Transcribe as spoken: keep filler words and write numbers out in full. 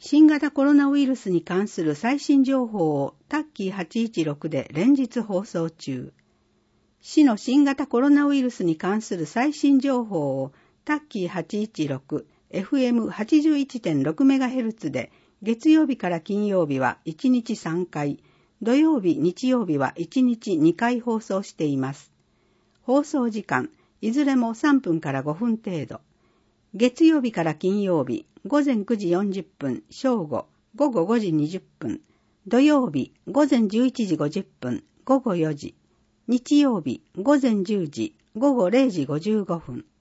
新型コロナウイルスに関する最新情報をタッキーはちいちろくで連日放送中。市の新型コロナウイルスに関する最新情報をタッキーはちいちろく エフエムはちじゅういちてんろくメガヘルツ で月曜日から金曜日はいちにちさんかい、土曜日、日曜日はいちにちにかい放送しています。放送時間、いずれもさんぷんからごふん程度。月曜日から金曜日、ごぜんくじよんじゅっぷん、正午、ごごごじにじゅっぷん。土曜日、ごぜんじゅういちじごじゅっぷん、ごごよじ。日曜日、ごぜんじゅうじ、ごごれいじごじゅうごふん。